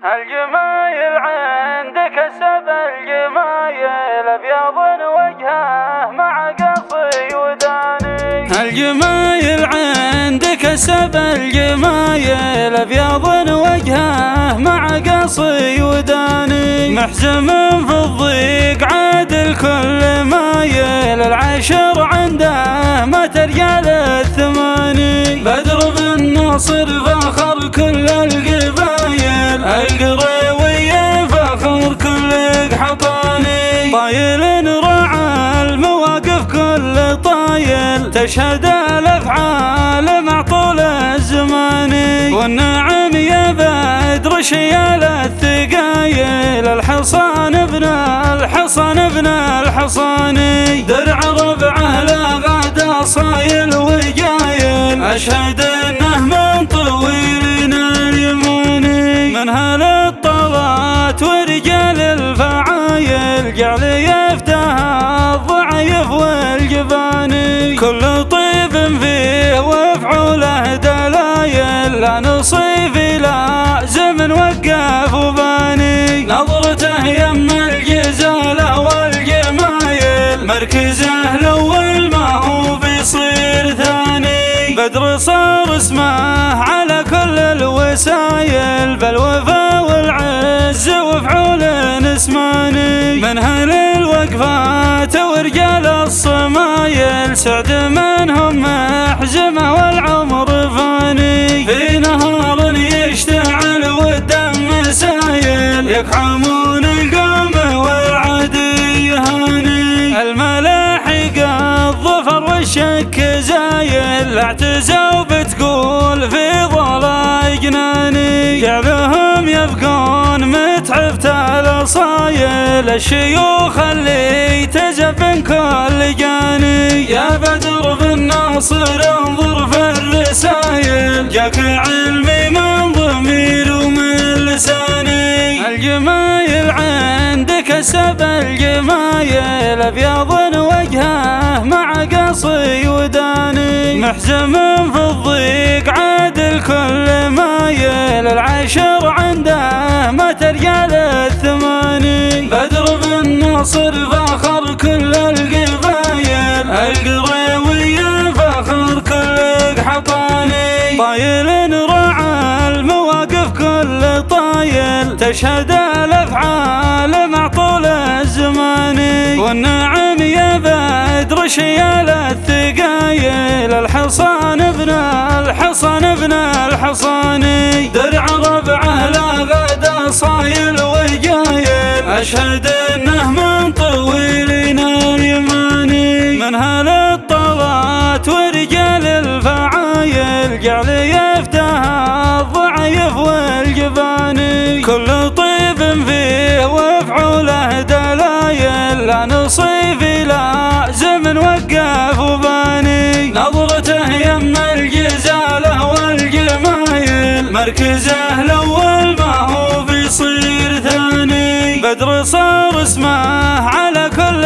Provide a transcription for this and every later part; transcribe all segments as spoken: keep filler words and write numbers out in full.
الجمايل عندك سب الجمايل ابيض وجهه مع قصي وداني. الجمايل عندك سب الجمايل ابيض وجهه مع قصي وداني. محزم في الضيق عادل كل مايل العشر عنده ما ترجع للثماني. بدر بن ناصر فخر كل القبايل القروية فخر كل حطاني. طايل رعى المواقف كل طايل تشهد الافعال مع طول الزمان. والنعم يا بدر شيال الثقايل الحصان ابن الحصان ابن الحصان. درع ربعه لا غدا صايل وجايل اشهد انه من طويل اليماني. من هل الطلات ورجال الفعايل جعل يفتح الضعيف والجباني. كل طيب فيه وافعوله دلايل لا نصيف لا زمن وقف وباني. نظرته يم الجزاله والجمايل مركزه الاول ما هو بيصير ثاني. بدر صار اسمه على كل الوسايل بالوفا والعز وفعول اسماني. من هل الوقفات ورجال الصمايل سعد منهم محزمه والعمر فاني. في نهار يشتعل والدم سايل يكحمون القوم والعدي يهاني. الملاحق الظفر والشك زايل اعتزوا بتقول في ضلع جناني. جعلهم يبقون متعبة الاصايل الشيوخ اللي تزبن كل جاني. يا بدر بن ناصر انظر في الرسايل جاك علمي من ضمير ومن لساني. الجمايل عندك سب الجمايل ابيض وجهه مع قصي وداني. محزم في الضيق عادل كل مايل العشر عنده ما ترجع للثماني. بدر بن ناصر فخر كل القبايل القروية فخر كل حطاني. طايل رعى المواقف كل طايل تشهد الافعال مع طول الزمان. والنعم يا بدر شيال الثقايل الحصان ابن الحصان ابن الحصان. درع ربعه لا غدا صايل وجايل اشهد انه من طويل اليماني. من هل الطلات ورجال الفعايل جعل يفتح الضعيف والجباني. كل طيب فيه وافعوله دلايل لا نصيف لا زمن وقف وباني. نظرته يم الجزاله والجمايل مركزه الاول ما هو بيصير ثاني. بدر صار اسمه على كل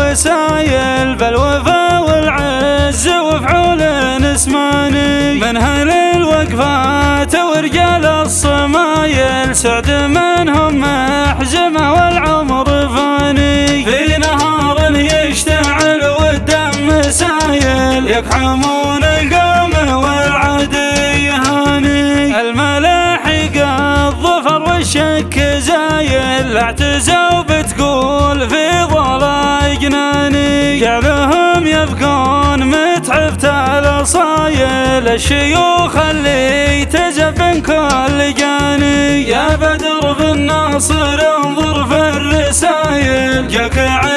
الوسايل بالوفا والعز وفعول اسماني. من هل الوقفات ورجال الصمايل سعد منهم محزمه والعمر فاني. في نهار يشتعل والدم سايل يكحمون القوم والعدي يهاني. الملاحق الظفر والشك زايل اعتزوا بتقول في ضلع جناني. جعلهم يبقون متعبة الاصايل الشيوخ اللي تزبن كل جاني. يا بدر بن ناصر انظر في الرسايل جاك